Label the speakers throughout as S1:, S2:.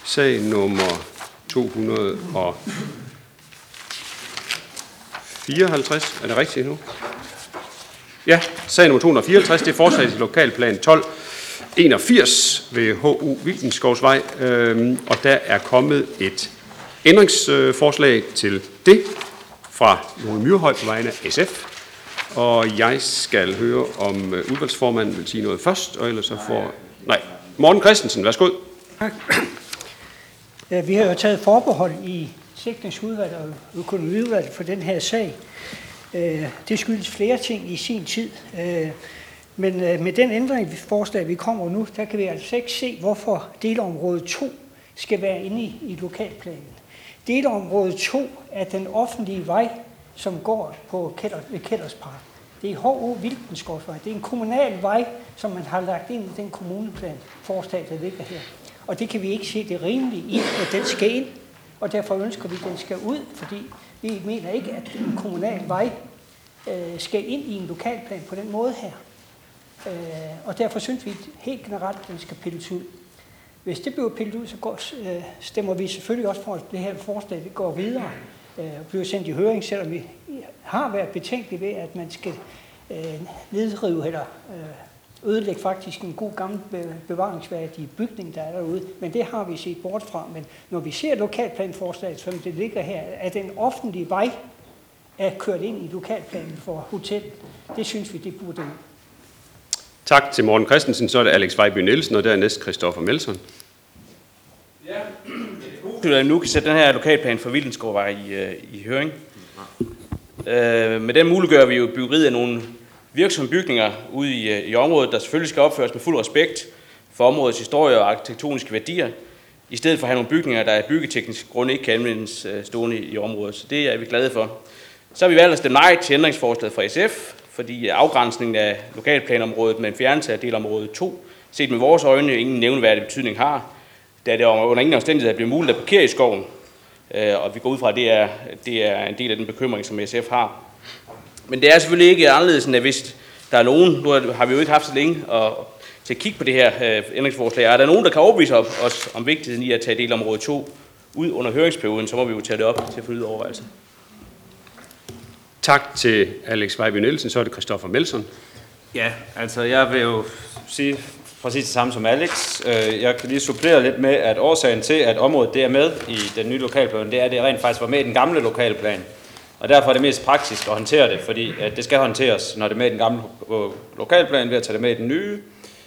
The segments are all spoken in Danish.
S1: Sag nummer 254. Er det rigtigt nu? Ja, sag nummer 254, det er forslag til lokalplan 1281 ved HU Vildenskovsvej, og der er kommet et ændringsforslag til det fra Lone Myrhøj på vegne af SF. Og jeg skal høre, om udvalgsformanden vil sige noget først, og ellers så får... Nej, Morten Christensen, værsgo.
S2: Tak. Vi har jo taget forbehold i Sikringsudvalget og Økonomiudvalget for den her sag. Det skyldes flere ting i sin tid. Men med den ændringsforslag, vi kommer nu, der kan vi altså ikke se, hvorfor delområde 2 skal være inde i lokalplanen. Delområde 2 er den offentlige vej, som går på Kælderspark. Det er HU Vildenskovsvej. Det er en kommunal vej, som man har lagt ind i den kommuneplan forslag, der ligger her. Og det kan vi ikke se det rimelige i, at den skal ind, og derfor ønsker vi, at den skal ud, fordi vi mener ikke, at en kommunal vej skal ind i en lokalplan på den måde her. Og derfor synes vi helt generelt, at den skal pilles ud. Hvis det bliver pillet ud, så stemmer vi selvfølgelig også for, at det her forslag det går videre og bliver sendt i høring, selvom vi har været betænkelige ved, at man skal nedrive eller ødelægge faktisk en god gammel bevaringsværdig bygning, der er derude. Men det har vi set bort fra. Men når vi ser lokalplanforslaget, som det ligger her, at den offentlige vej er kørt ind i lokalplanen for hotel, det synes vi, det burde ud.
S1: Tak til Morten Christensen. Så er det Alex Vejby Nielsen, og dernæst Christoffer Melson.
S3: Ja, nu kan sætte den her lokalplan for Vildenskovsvej i høring. Med den muliggør vi jo byggeriet af nogle virksomme bygninger ude i området, der selvfølgelig skal opføres med fuld respekt for områdets historie og arkitektoniske værdier, i stedet for at have nogle bygninger, der af byggeteknisk grund ikke kan anvendes stående i området. Så det er vi glade for. Så har vi valgt at stemme nej til ændringsforslaget fra SF, fordi afgrænsningen af lokalplanområdet med en fjernelse af delområde 2, set med vores øjne, ingen nævneværdig betydning har, da det under ingen omstændighed bliver muligt at parkere i skoven. Og vi går ud fra, at det er en del af den bekymring, som SF har. Men det er selvfølgelig ikke anderledes, end at hvis der er nogen, nu har vi jo ikke haft så længe til at kigge på det her ændringsforslag, er der nogen, der kan overbevise os om vigtigheden i at tage delområde 2 ud under høringsperioden, så må vi jo tage det op til fornyet overvejelse.
S1: Tak til Alex Vejby Nielsen. Så er det Christoffer Melson.
S4: Ja, altså jeg vil jo sige præcis det samme som Alex. Jeg kan lige supplere lidt med, at årsagen til, at området det er med i den nye lokalplan, det er, at det rent faktisk var med i den gamle lokalplan. Og derfor er det mest praktisk at håndtere det, fordi at det skal håndteres, når det er med i den gamle lokalplan, ved at tage det med i den nye.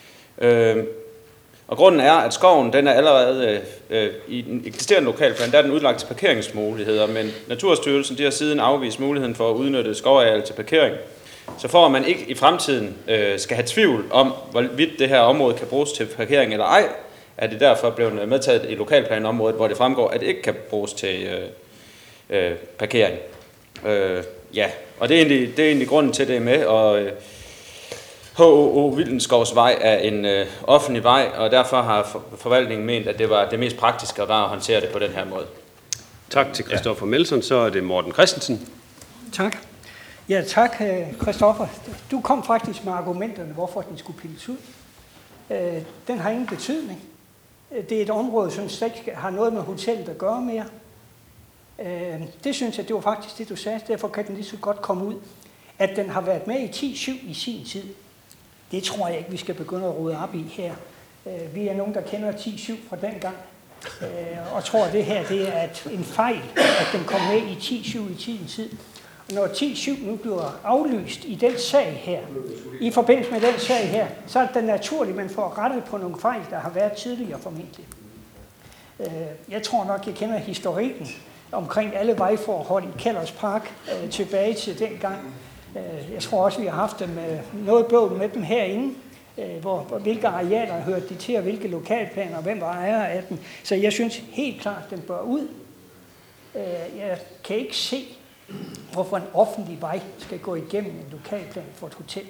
S4: Og grunden er, at skoven den er allerede i den eksisterende lokalplan, der er den udlagt til parkeringsmuligheder, men Naturstyrelsen de har siden afvist muligheden for at udnytte skovareal til parkering. Så for at man ikke i fremtiden skal have tvivl om, hvorvidt det her område kan bruges til parkering eller ej, er det derfor blevet medtaget i lokalplanområdet, hvor det fremgår, at det ikke kan bruges til parkering. Ja, og det er egentlig grunden til det med, og HU Vildenskovsvej er en offentlig vej, og derfor har forvaltningen ment, at det var det mest praktiske at håndtere det på den her måde.
S1: Tak til Christoffer Melson. Så er det Morten Christensen.
S2: Tak. Ja, tak, Christoffer. Du kom faktisk med argumenterne, hvorfor den skulle pilles ud. Den har ingen betydning. Det er et område, som slet ikke har noget med hotellet at gøre mere. Det synes jeg, det var faktisk det, du sagde. Derfor kan den lige så godt komme ud. At den har været med i 10-7 i sin tid, det tror jeg ikke, vi skal begynde at rode op i her. Vi er nogen, der kender 10-7 fra dengang, og tror, at det her det er en fejl, at den kom med i 10-7 i tidens tid. Når 10-7 nu bliver aflyst i den sag her, i forbindelse med den sag her, så er det naturligt, at man får rettet på nogle fejl, der har været tidligere formentlig. Jeg tror nok, jeg kender historikken omkring alle vejforhold i Kælderspark tilbage til dengang. Jeg tror også, vi har haft noget bøvl med dem herinde, hvilke arealer hørte de til, og hvilke lokalplaner, og hvem var ejer af dem. Så jeg synes helt klart, at den bør ud. Jeg kan ikke se, hvorfor en offentlig vej skal gå igennem en lokalplan for et hotel.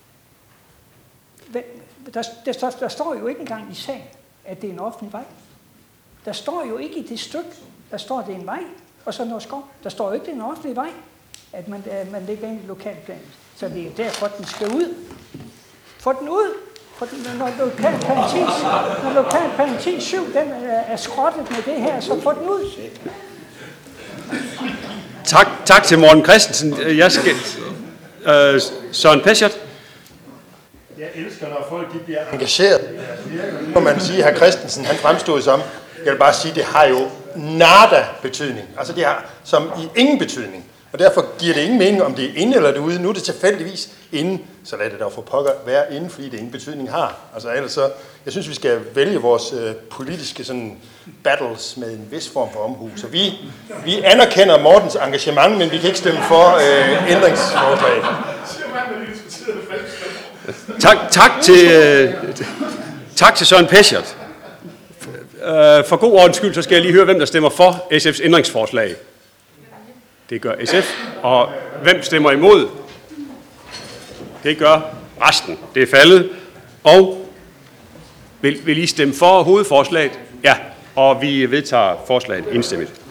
S2: Der står jo ikke engang i sagen, at det er en offentlig vej. Der står jo ikke i det stykke, der står, at det er en vej, og så noget skov. Der står jo ikke, at det er en offentlig vej, at man lægger ind i lokalplanen. Så det er derfor, den skal ud. Få den ud! Fordi når lokalplan 10.7, den er skrottet med det her, så få den ud.
S1: Tak til Morten Christensen. Jeg skal... Søren Pescert.
S5: Jeg elsker, når folk de bliver engageret. Må man sige, at hr. Christensen han fremstod som, jeg vil bare sige, det har jo nada betydning. Altså det har som i ingen betydning. Og derfor giver det ingen mening, om det er inde eller derude. Nu er det tilfældigvis inde, så lad det da for pokker være inde, fordi det ingen betydning har. Altså ellers så, jeg synes, vi skal vælge vores politiske sådan, battles med en vis form for omhu. Så vi anerkender Mortens engagement, men vi kan ikke stemme for ændringsforslaget.
S1: Tak til Søren Pescert. For god ordens skyld, så skal jeg lige høre, hvem der stemmer for SF's ændringsforslag. Det gør SF. Og hvem stemmer imod? Det gør resten. Det er faldet. Og vil I stemme for hovedforslaget? Ja, og vi vedtager forslaget enstemmigt.